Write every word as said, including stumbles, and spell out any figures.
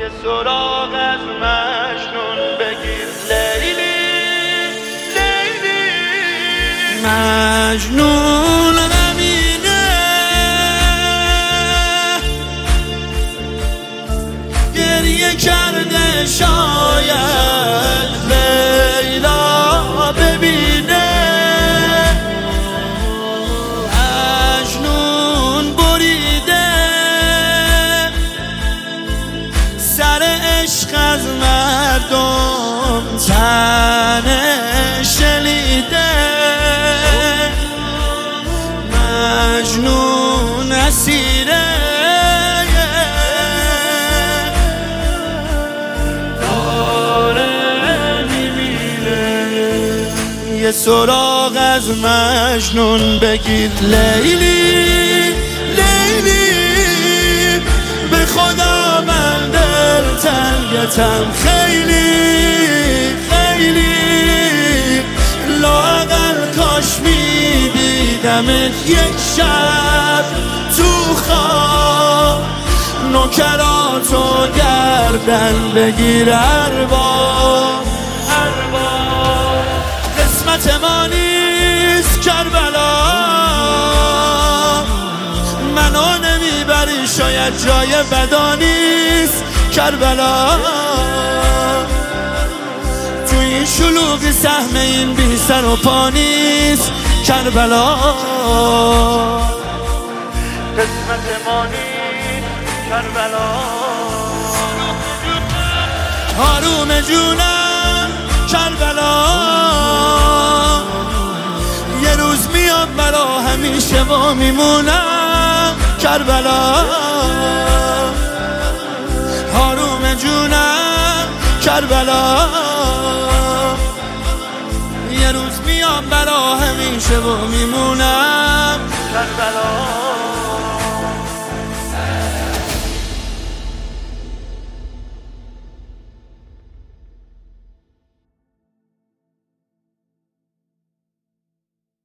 یه سراغ از مجنون بگیر لیلی لیلی. مجنون غمینه گریه کرده شاید لیلا ببینه. مجنون بریده سر عشق از مردم تنه شلیده. مجنون اسیره یه سراغ از مجنون بگیر لیلی لیلی. به خدا من دل تنگتم خیلی خیلی. لااقل کاش میدیدمت یک شب تو خواب. نوکراتو گردن بگیر ارباب ارباب. قسمت ما نیست کربلا منو نمیبری شاید جای بدا نیست کربلا. تو این شلوغی سهم این بی سر و پا نیست کربلا. قسمت ما نیست کربلا. آروم جونم کربلا. یه روز میام برا همیشه و میمونم کربلا. آروم جونم کربلا. یه روز میام برا همیشه و میمونم کربلا.